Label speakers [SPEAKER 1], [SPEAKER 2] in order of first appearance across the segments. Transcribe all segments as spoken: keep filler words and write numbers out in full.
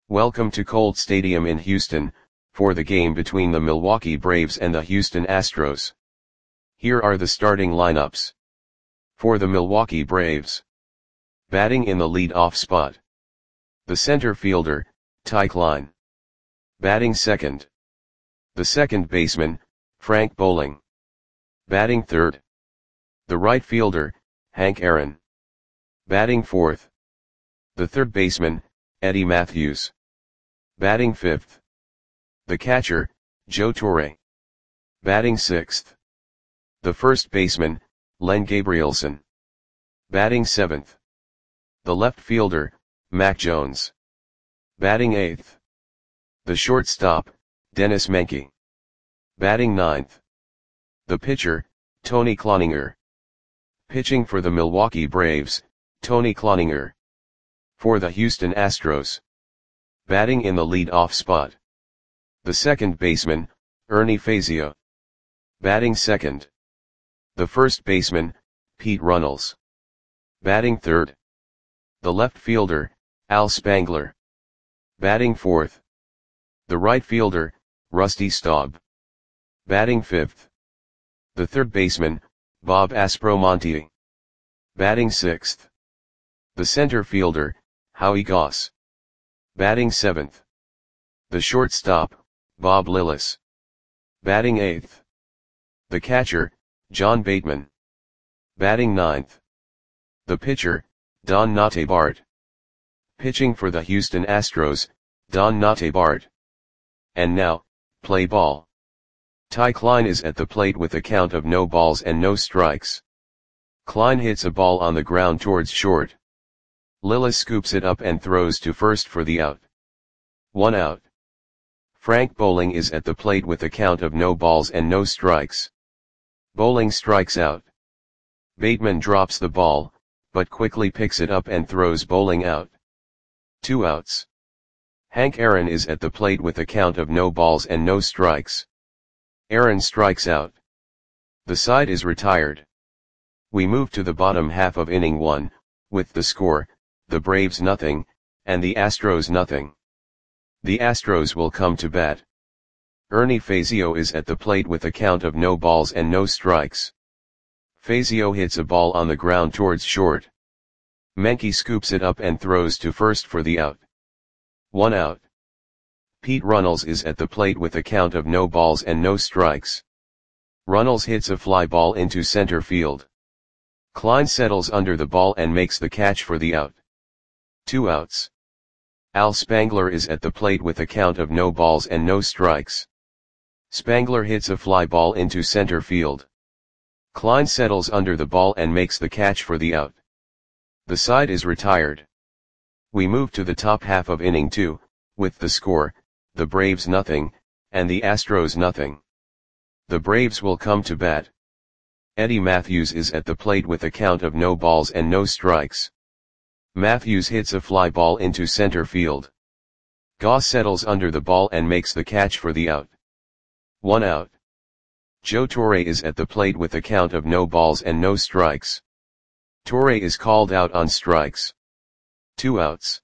[SPEAKER 1] Welcome to Colt Stadium in Houston, for the game between the Milwaukee Braves and the Houston Astros. Here are the starting lineups. For the Milwaukee Braves. Batting in the lead-off spot. The center fielder, Ty Klein. Batting second. The second baseman, Frank Bowling. Batting third. The right fielder, Hank Aaron. Batting fourth. The third baseman, Eddie Mathews. Batting fifth. The catcher, Joe Torre. Batting sixth. The first baseman, Len Gabrielson. Batting seventh. The left fielder, Mac Jones. Batting eighth. The shortstop, Dennis Menke. Batting ninth. The pitcher, Tony Cloninger. Pitching for the Milwaukee Braves, Tony Cloninger. For the Houston Astros. Batting in the lead-off spot. The second baseman, Ernie Fazio. Batting second. The first baseman, Pete Runnels. Batting third. The left fielder, Al Spangler. Batting fourth. The right fielder, Rusty Staub. Batting fifth. The third baseman, Bob Aspromonte. Batting sixth. The center fielder, Howie Goss. Batting seventh. The shortstop, Bob Lillis. Batting eighth. The catcher, John Bateman. Batting ninth. The pitcher, Don Notte-Bart. Pitching for the Houston Astros, Don Notte-Bart. And now, play ball. Ty Klein is at the plate with a count of no balls and no strikes. Klein hits a ball on the ground towards short. Lillis scoops it up and throws to first for the out. One out. Frank Bowling is at the plate with a count of no balls and no strikes. Bowling strikes out. Bateman drops the ball, but quickly picks it up and throws Bowling out. Two outs. Hank Aaron is at the plate with a count of no balls and no strikes. Aaron strikes out. The side is retired. We move to the bottom half of inning one, with the score, the Braves nothing, and the Astros nothing. The Astros will come to bat. Ernie Fazio is at the plate with a count of no balls and no strikes. Fazio hits a ball on the ground towards short. Menke scoops it up and throws to first for the out. One out. Pete Runnels is at the plate with a count of no balls and no strikes. Runnels hits a fly ball into center field. Klein settles under the ball and makes the catch for the out. Two outs. Al Spangler is at the plate with a count of no balls and no strikes. Spangler hits a fly ball into center field. Klein settles under the ball and makes the catch for the out. The side is retired. We move to the top half of inning two, with the score, the Braves nothing, and the Astros nothing. The Braves will come to bat. Eddie Mathews is at the plate with a count of no balls and no strikes. Mathews hits a fly ball into center field. Goss settles under the ball and makes the catch for the out. One out. Joe Torre is at the plate with a count of no balls and no strikes. Torre is called out on strikes. Two outs.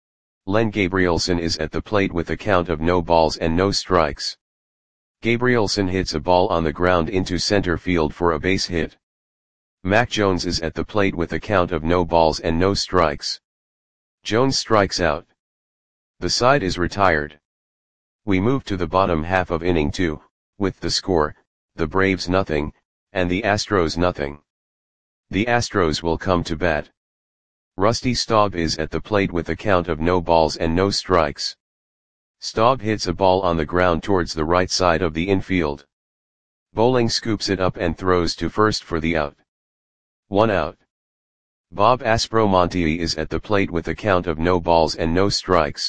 [SPEAKER 1] Len Gabrielson is at the plate with a count of no balls and no strikes. Gabrielson hits a ball on the ground into center field for a base hit. Mac Jones is at the plate with a count of no balls and no strikes. Jones strikes out. The side is retired. We move to the bottom half of inning two, with the score, the Braves nothing, and the Astros nothing. The Astros will come to bat. Rusty Staub is at the plate with a count of no balls and no strikes. Staub hits a ball on the ground towards the right side of the infield. Bowling scoops it up and throws to first for the out. One out. Bob Aspromonte is at the plate with a count of no balls and no strikes.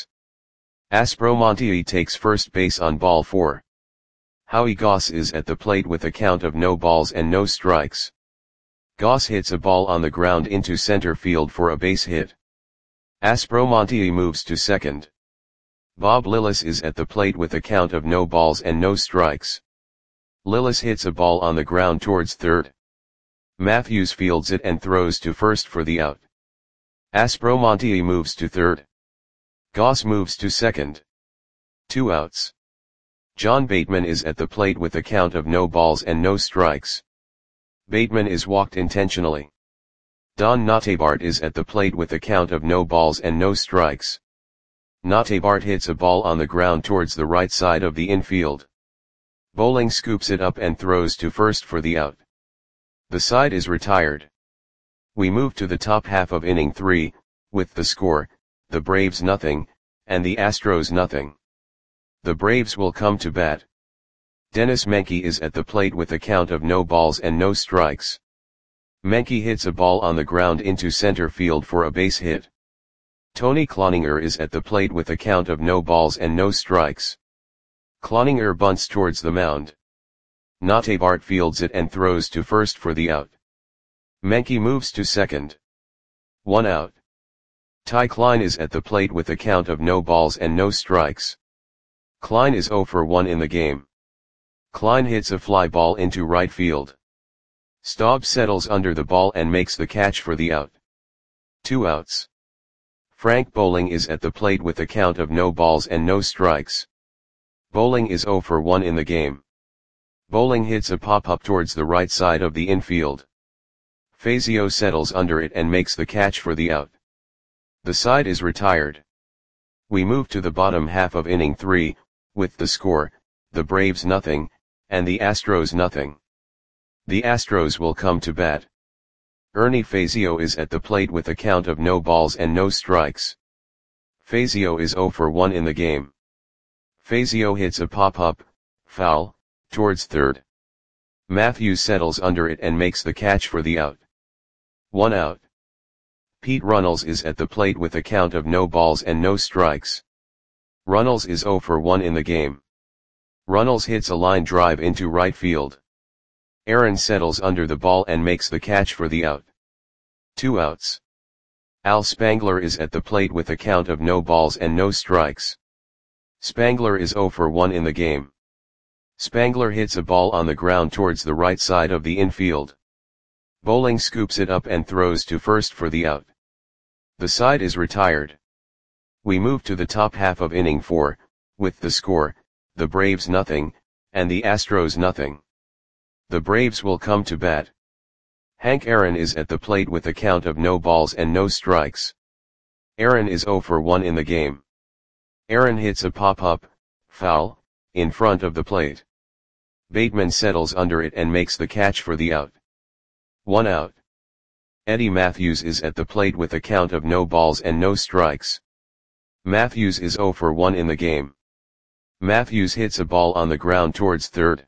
[SPEAKER 1] Aspromonte takes first base on ball four. Howie Goss is at the plate with a count of no balls and no strikes. Goss hits a ball on the ground into center field for a base hit. Aspromonte moves to second. Bob Lillis is at the plate with a count of no balls and no strikes. Lillis hits a ball on the ground towards third. Mathews fields it and throws to first for the out. Aspromonte moves to third. Goss moves to second. Two outs. John Bateman is at the plate with a count of no balls and no strikes. Bateman is walked intentionally. Don Notabart is at the plate with a count of no balls and no strikes. Notabart hits a ball on the ground towards the right side of the infield. Bowling scoops it up and throws to first for the out. The side is retired. We move to the top half of inning three, with the score, the Braves nothing, and the Astros nothing. The Braves will come to bat. Dennis Menke is at the plate with a count of no balls and no strikes. Menke hits a ball on the ground into center field for a base hit. Tony Cloninger is at the plate with a count of no balls and no strikes. Cloninger bunts towards the mound. Notabart fields it and throws to first for the out. Menke moves to second. One out. Ty Klein is at the plate with a count of no balls and no strikes. Klein is oh for one in the game. Klein hits a fly ball into right field. Staub settles under the ball and makes the catch for the out. Two outs. Frank Bowling is at the plate with a count of no balls and no strikes. Bowling is oh for one in the game. Bowling hits a pop-up towards the right side of the infield. Fazio settles under it and makes the catch for the out. The side is retired. We move to the bottom half of inning three, with the score, the Braves nothing, and the Astros nothing. The Astros will come to bat. Ernie Fazio is at the plate with a count of no balls and no strikes. Fazio is oh for one in the game. Fazio hits a pop-up, foul, towards third. Matthews settles under it and makes the catch for the out. One out. Pete Runnels is at the plate with a count of no balls and no strikes. Runnels is oh for one in the game. Runnels hits a line drive into right field. Aaron settles under the ball and makes the catch for the out. Two outs. Al Spangler is at the plate with a count of no balls and no strikes. Spangler is oh for one in the game. Spangler hits a ball on the ground towards the right side of the infield. Bowling scoops it up and throws to first for the out. The side is retired. We move to the top half of inning four, with the score, the Braves nothing, and the Astros nothing. The Braves will come to bat. Hank Aaron is at the plate with a count of no balls and no strikes. Aaron is oh for one in the game. Aaron hits a pop-up, foul, in front of the plate. Bateman settles under it and makes the catch for the out. One out. Eddie Matthews is at the plate with a count of no balls and no strikes. Matthews is oh for one in the game. Matthews hits a ball on the ground towards third.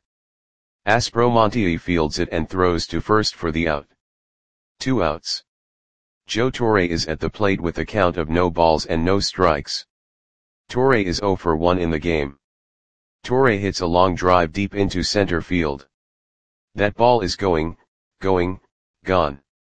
[SPEAKER 1] Aspromonte fields it and throws to first for the out. Two outs. Joe Torre is at the plate with a count of no balls and no strikes. Torre is oh for one in the game. Torre hits a long drive deep into center field. That ball is going, going, gone.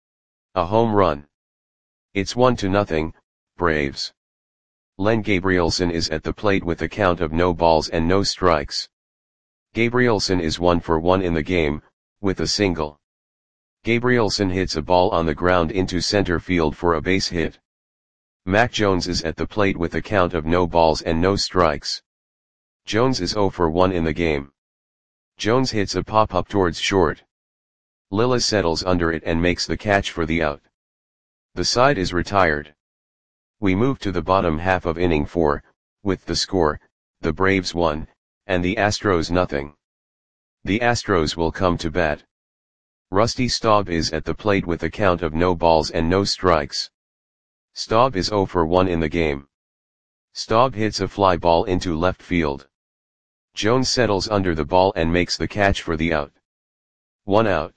[SPEAKER 1] A home run. It's one to nothing, Braves. Len Gabrielson is at the plate with a count of no balls and no strikes. Gabrielson is one for one in the game, with a single. Gabrielson hits a ball on the ground into center field for a base hit. Mac Jones is at the plate with a count of no balls and no strikes. Jones is oh for one in the game. Jones hits a pop-up towards short. Lilla settles under it and makes the catch for the out. The side is retired. We move to the bottom half of inning four, with the score, the Braves one, and the Astros nothing. The Astros will come to bat. Rusty Staub is at the plate with a count of no balls and no strikes. Staub is oh for one in the game. Staub hits a fly ball into left field. Jones settles under the ball and makes the catch for the out. One out.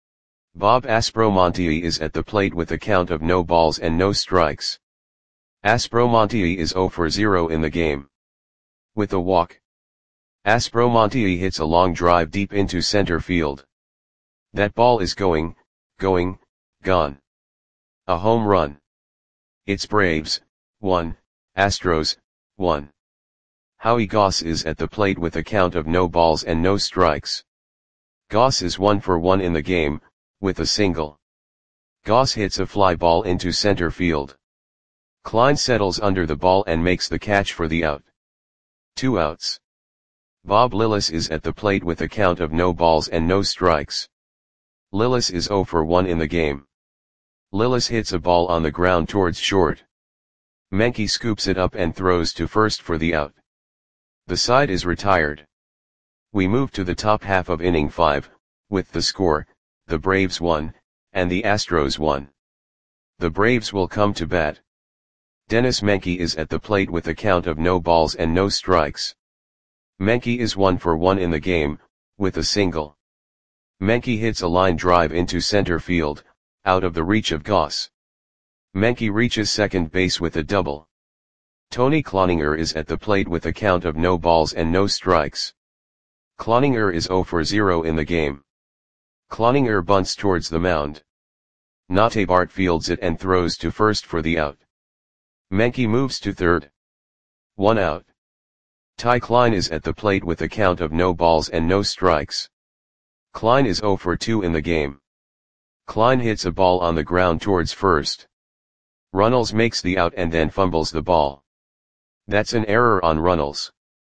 [SPEAKER 1] Bob Aspromonte is at the plate with a count of no balls and no strikes. Aspromonte is oh for zero in the game. With a walk. Aspromonte hits a long drive deep into center field. That ball is going, going, gone. A home run. It's Braves, one, Astros, one. Howie Goss is at the plate with a count of no balls and no strikes. Goss is one for one in the game, with a single. Goss hits a fly ball into center field. Klein settles under the ball and makes the catch for the out. Two outs. Bob Lillis is at the plate with a count of no balls and no strikes. Lillis is oh for one in the game. Lillis hits a ball on the ground towards short. Menke scoops it up and throws to first for the out. The side is retired. We move to the top half of inning five, with the score, the Braves won, and the Astros won. The Braves will come to bat. Dennis Menke is at the plate with a count of no balls and no strikes. Menke is one for one in the game, with a single. Menke hits a line drive into center field, out of the reach of Goss. Menke reaches second base with a double. Tony Cloninger is at the plate with a count of no balls and no strikes. Cloninger is oh for zero in the game. Cloninger bunts towards the mound. Notabart fields it and throws to first for the out. Menke moves to third. One out. Ty Klein is at the plate with a count of no balls and no strikes. Klein is oh for two in the game. Klein hits a ball on the ground towards first. Runnels makes the out and then fumbles the ball. That's an error on Runnels.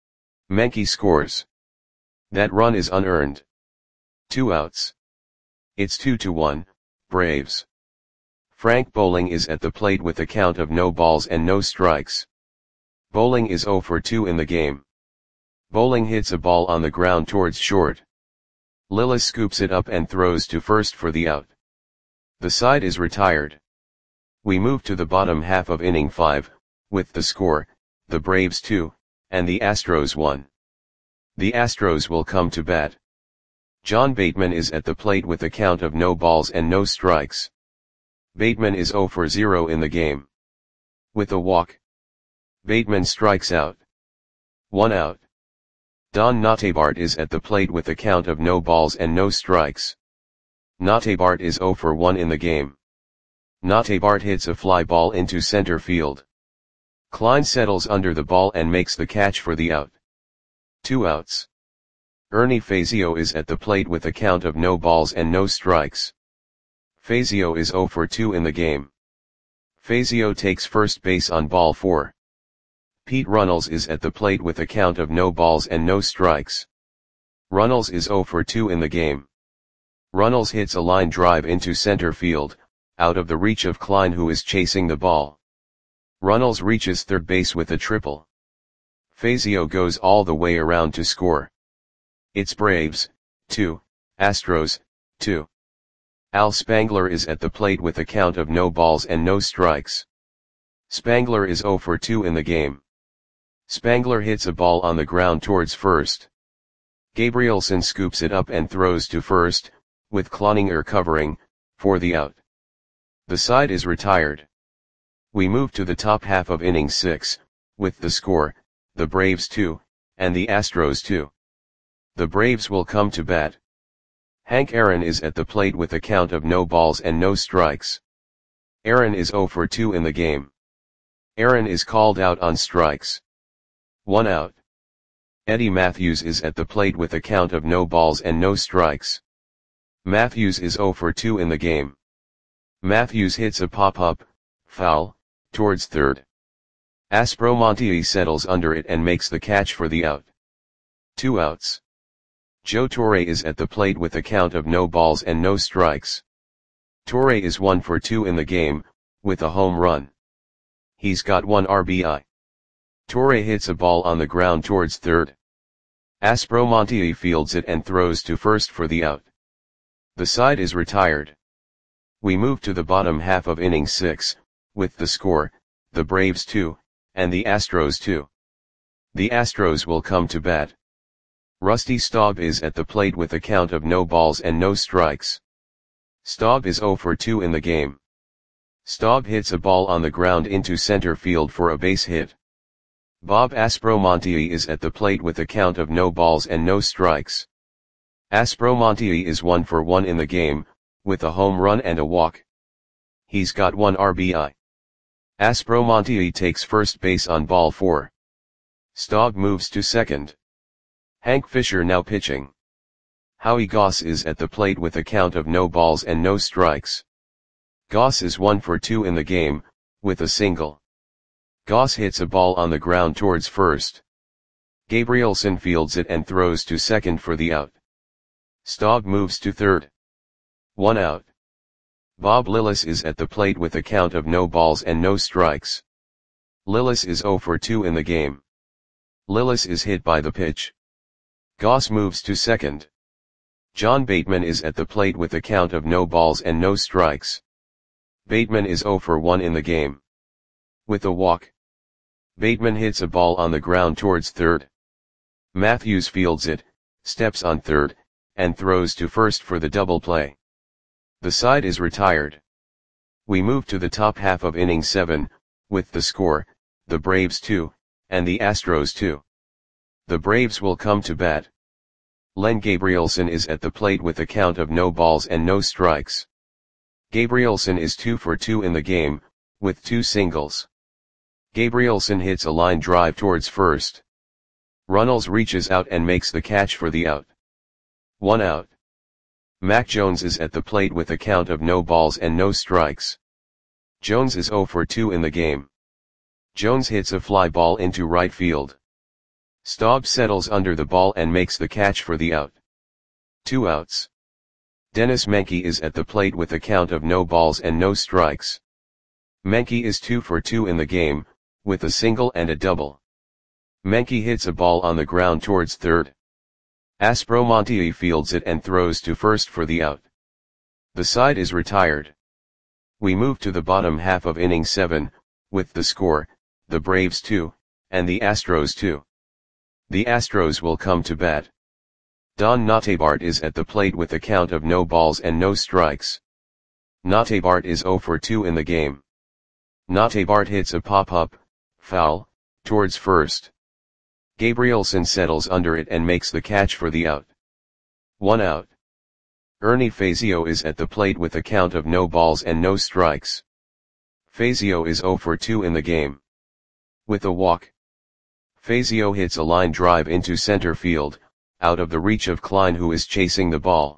[SPEAKER 1] Menke scores. That run is unearned. Two outs. It's two to one, Braves. Frank Bowling is at the plate with a count of no balls and no strikes. Bowling is oh for two in the game. Bowling hits a ball on the ground towards short. Lillis scoops it up and throws to first for the out. The side is retired. We move to the bottom half of inning five, with the score, the Braves two, and the Astros one. The Astros will come to bat. John Bateman is at the plate with a count of no balls and no strikes. Bateman is oh for zero in the game. With a walk, Bateman strikes out. One out. Don Notabart is at the plate with a count of no balls and no strikes. Notabart is oh for one in the game. Notabart hits a fly ball into center field. Klein settles under the ball and makes the catch for the out. Two outs. Ernie Fazio is at the plate with a count of no balls and no strikes. Fazio is oh for two in the game. Fazio takes first base on ball four. Pete Runnels is at the plate with a count of no balls and no strikes. Runnels is oh for two in the game. Runnels hits a line drive into center field, out of the reach of Klein who is chasing the ball. Runnels reaches third base with a triple. Fazio goes all the way around to score. It's Braves, two, Astros, two. Al Spangler is at the plate with a count of no balls and no strikes. Spangler is oh for two in the game. Spangler hits a ball on the ground towards first. Gabrielson scoops it up and throws to first, with Cloninger covering, for the out. The side is retired. We move to the top half of inning six, with the score, the Braves two, and the Astros two. The Braves will come to bat. Hank Aaron is at the plate with a count of no balls and no strikes. Aaron is oh for two in the game. Aaron is called out on strikes. One out. Eddie Matthews is at the plate with a count of no balls and no strikes. Matthews is oh for two in the game. Matthews hits a pop-up, foul, towards third. Aspromonte settles under it and makes the catch for the out. Two outs. Joe Torre is at the plate with a count of no balls and no strikes. Torre is one for two in the game, with a home run. He's got one R B I. Torre hits a ball on the ground towards third. Aspromonte fields it and throws to first for the out. The side is retired. We move to the bottom half of inning six, with the score, the Braves two, and the Astros two. The Astros will come to bat. Rusty Staub is at the plate with a count of no balls and no strikes. Staub is oh for two in the game. Staub hits a ball on the ground into center field for a base hit. Bob Aspromonte is at the plate with a count of no balls and no strikes. Aspromonte is one for one in the game, with a home run and a walk. He's got one R B I. Aspromonte takes first base on ball four. Staub moves to second. Hank Fisher now pitching. Howie Goss is at the plate with a count of no balls and no strikes. Goss is one for two in the game, with a single. Goss hits a ball on the ground towards first. Gabrielson fields it and throws to second for the out. Staub moves to third. One out. Bob Lillis is at the plate with a count of no balls and no strikes. Lillis is zero for two in the game. Lillis is hit by the pitch. Goss moves to second. John Bateman is at the plate with a count of no balls and no strikes. Bateman is zero for one in the game. With a walk. Bateman hits a ball on the ground towards third. Matthews fields it, steps on third, and throws to first for the double play. The side is retired. We move to the top half of inning seven, with the score, the Braves two, and the Astros two. The Braves will come to bat. Len Gabrielson is at the plate with a count of no balls and no strikes. Gabrielson is two for two in the game, with two singles. Gabrielson hits a line drive towards first. Runnels reaches out and makes the catch for the out. One out. Mac Jones is at the plate with a count of no balls and no strikes. Jones is zero for two in the game. Jones hits a fly ball into right field. Staub settles under the ball and makes the catch for the out. Two outs. Dennis Menke is at the plate with a count of no balls and no strikes. Menke is two for two in the game, with a single and a double. Menke hits a ball on the ground towards third. Aspromonte fields it and throws to first for the out. The side is retired. We move to the bottom half of inning seven, with the score, the Braves two, and the Astros two. The Astros will come to bat. Don Notabart is at the plate with a count of no balls and no strikes. Notabart is zero for two in the game. Notabart hits a pop-up, foul, towards first. Gabrielson settles under it and makes the catch for the out. One out. Ernie Fazio is at the plate with a count of no balls and no strikes. Fazio is zero for two in the game. With a walk. Fazio hits a line drive into center field, out of the reach of Klein who is chasing the ball.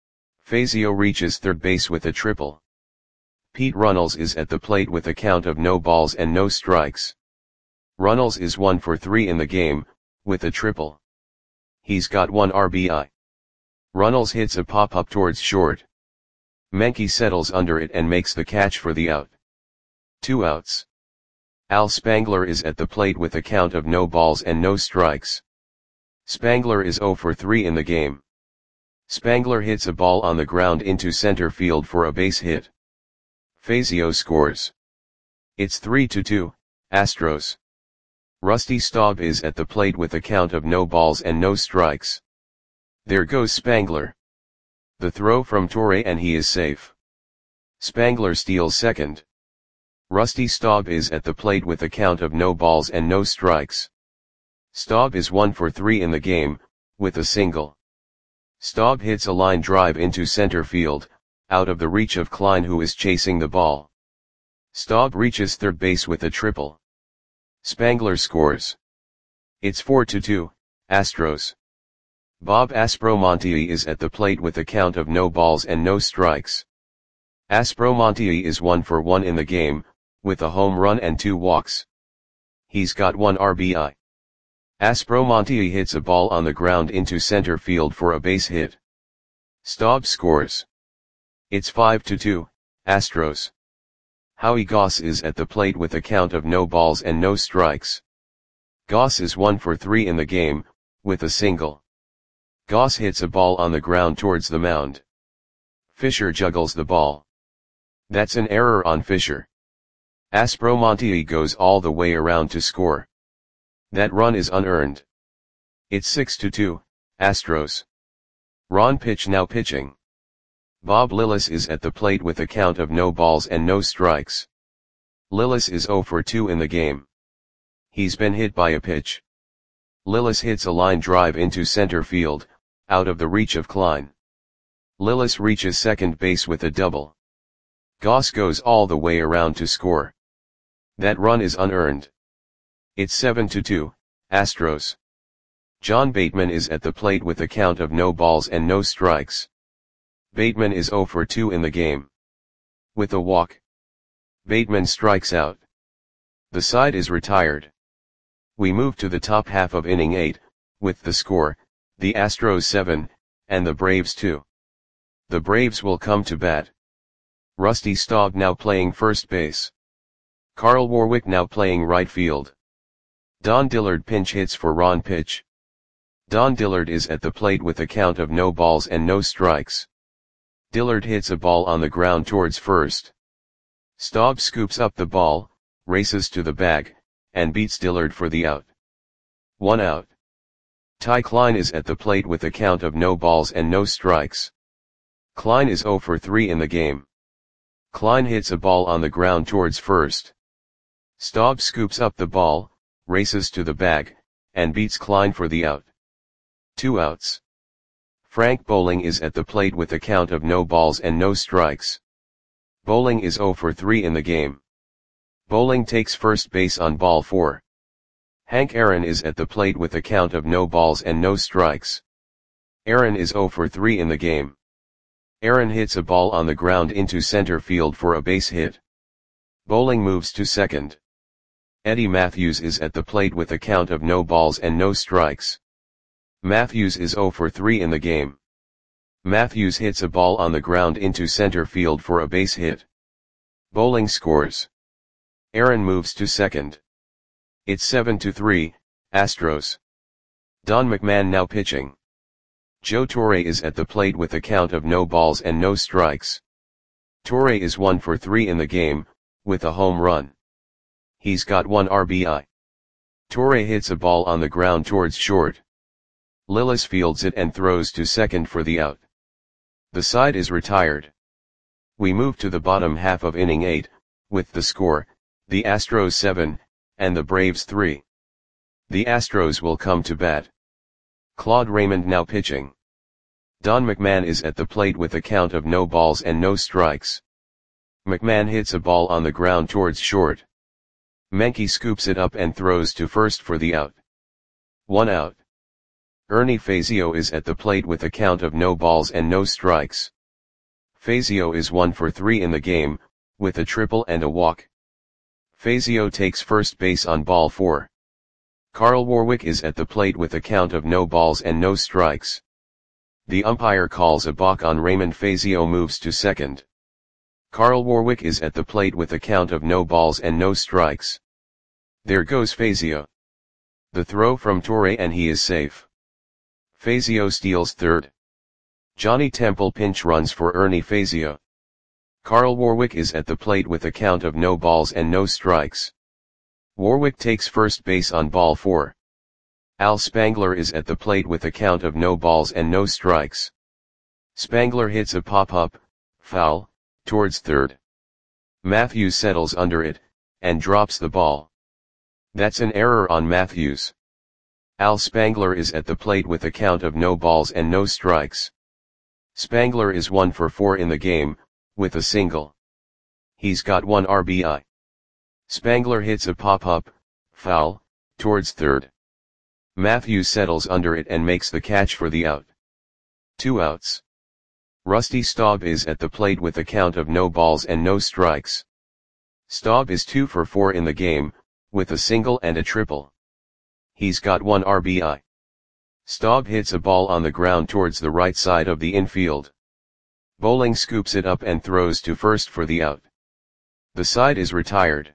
[SPEAKER 1] Fazio reaches third base with a triple. Pete Runnels is at the plate with a count of no balls and no strikes. Runnels is one for three in the game, with a triple. He's got one R B I. Runnels hits a pop-up towards short. Menke settles under it and makes the catch for the out. Two outs. Al Spangler is at the plate with a count of no balls and no strikes. Spangler is zero for three in the game. Spangler hits a ball on the ground into center field for a base hit. Fazio scores. It's three to two, Astros. Rusty Staub is at the plate with a count of no balls and no strikes. There goes Spangler. The throw from Torre and he is safe. Spangler steals second. Rusty Staub is at the plate with a count of no balls and no strikes. Staub is one for three in the game, with a single. Staub hits a line drive into center field, out of the reach of Klein who is chasing the ball. Staub reaches third base with a triple. Spangler scores. It's four to two, Astros. Bob Aspromonte is at the plate with a count of no balls and no strikes. Aspromonte is one for one in the game, with a home run and two walks. He's got one R B I. Aspromonte hits a ball on the ground into center field for a base hit. Staub scores. It's five to two, Astros. Howie Goss is at the plate with a count of no balls and no strikes. Goss is one for three in the game, with a single. Goss hits a ball on the ground towards the mound. Fisher juggles the ball. That's an error on Fisher. Aspromonte goes all the way around to score. That run is unearned. It's six to two, Astros. Ron Pitch now pitching. Bob Lillis is at the plate with a count of no balls and no strikes. Lillis is zero for two in the game. He's been hit by a pitch. Lillis hits a line drive into center field, out of the reach of Klein. Lillis reaches second base with a double. Goss goes all the way around to score. That run is unearned. It's seven to two, Astros. John Bateman is at the plate with a count of no balls and no strikes. Bateman is zero for two in the game. With a walk. Bateman strikes out. The side is retired. We move to the top half of inning eight, with the score, the Astros seven, and the Braves two. The Braves will come to bat. Rusty Staub now playing first base. Carl Warwick now playing right field. Don Dillard pinch hits for Ron Pitch. Don Dillard is at the plate with a count of no balls and no strikes. Dillard hits a ball on the ground towards first. Staub scoops up the ball, races to the bag, and beats Dillard for the out. One out. Ty Klein is at the plate with a count of no balls and no strikes. Klein is zero for three in the game. Klein hits a ball on the ground towards first. Staub scoops up the ball, races to the bag, and beats Klein for the out. Two outs. Frank Bowling is at the plate with a count of no balls and no strikes. Bowling is zero for three in the game. Bowling takes first base on ball four. Hank Aaron is at the plate with a count of no balls and no strikes. Aaron is zero for three in the game. Aaron hits a ball on the ground into center field for a base hit. Bowling moves to second. Eddie Matthews is at the plate with a count of no balls and no strikes. Matthews is zero for three in the game. Matthews hits a ball on the ground into center field for a base hit. Bowling scores. Aaron moves to second. It's seven to three, Astros. Don McMahon now pitching. Joe Torre is at the plate with a count of no balls and no strikes. Torre is one for three in the game, with a home run. He's got one R B I. Torre hits a ball on the ground towards short. Lillis fields it and throws to second for the out. The side is retired. We move to the bottom half of inning eight, with the score, the Astros seven, and the Braves three. The Astros will come to bat. Claude Raymond now pitching. Don McMahon is at the plate with a count of no balls and no strikes. McMahon hits a ball on the ground towards short. Menke scoops it up and throws to first for the out. One out. Ernie Fazio is at the plate with a count of no balls and no strikes. Fazio is one for three in the game, with a triple and a walk. Fazio takes first base on ball four. Carl Warwick is at the plate with a count of no balls and no strikes. The umpire calls a balk on Raymond. Fazio moves to second. Carl Warwick is at the plate with a count of no balls and no strikes. There goes Fazio. The throw from Torre and he is safe. Fazio steals third. Johnny Temple pinch runs for Ernie Fazio. Carl Warwick is at the plate with a count of no balls and no strikes. Warwick takes first base on ball four. Al Spangler is at the plate with a count of no balls and no strikes. Spangler hits a pop-up, foul, towards third. Matthews settles under it, and drops the ball. That's an error on Matthews. Al Spangler is at the plate with a count of no balls and no strikes. Spangler is one for four in the game, with a single. He's got one R B I. Spangler hits a pop-up, foul, towards third. Matthews settles under it and makes the catch for the out. Two outs. Rusty Staub is at the plate with a count of no balls and no strikes. Staub is two for four in the game, with a single and a triple. He's got one R B I. Staub hits a ball on the ground towards the right side of the infield. Bowling scoops it up and throws to first for the out. The side is retired.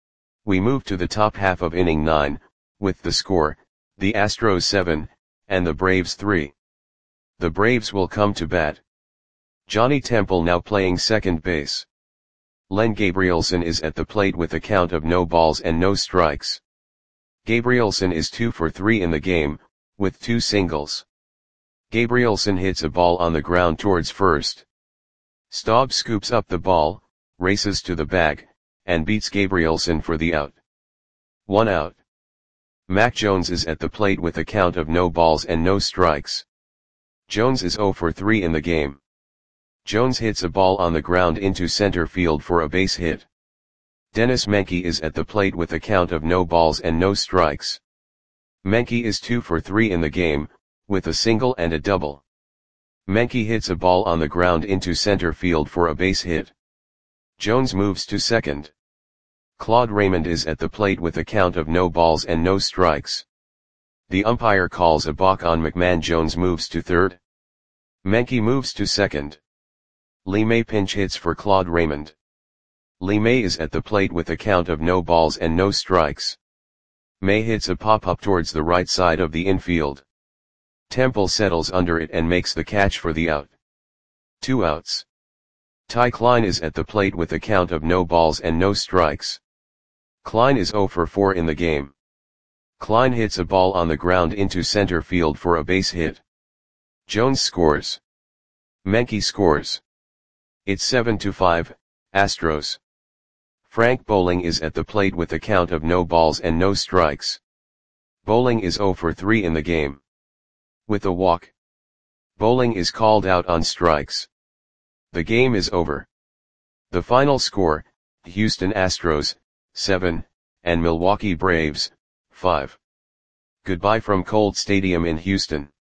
[SPEAKER 1] We move to the top half of inning nine, with the score, the Astros seven, and the Braves three. The Braves will come to bat. Johnny Temple now playing second base. Len Gabrielson is at the plate with a count of no balls and no strikes. Gabrielson is two for three in the game, with two singles. Gabrielson hits a ball on the ground towards first. Staub scoops up the ball, races to the bag, and beats Gabrielson for the out. One out. Mac Jones is at the plate with a count of no balls and no strikes. Jones is zero for three in the game. Jones hits a ball on the ground into center field for a base hit. Dennis Menke is at the plate with a count of no balls and no strikes. Menke is two for three in the game, with a single and a double. Menke hits a ball on the ground into center field for a base hit. Jones moves to second. Claude Raymond is at the plate with a count of no balls and no strikes. The umpire calls a balk on McMahon. Jones moves to third. Menke moves to second. Lee May pinch hits for Claude Raymond. Lee May is at the plate with a count of no balls and no strikes. May hits a pop-up towards the right side of the infield. Temple settles under it and makes the catch for the out. Two outs. Ty Klein is at the plate with a count of no balls and no strikes. Klein is zero for four in the game. Klein hits a ball on the ground into center field for a base hit. Jones scores. Menke scores. It's seven to five, Astros. Frank Bowling is at the plate with a count of no balls and no strikes. Bowling is zero for three in the game. With a walk, Bowling is called out on strikes. The game is over. The final score, Houston Astros, seven, and Milwaukee Braves, five. Goodbye from Colt Stadium in Houston.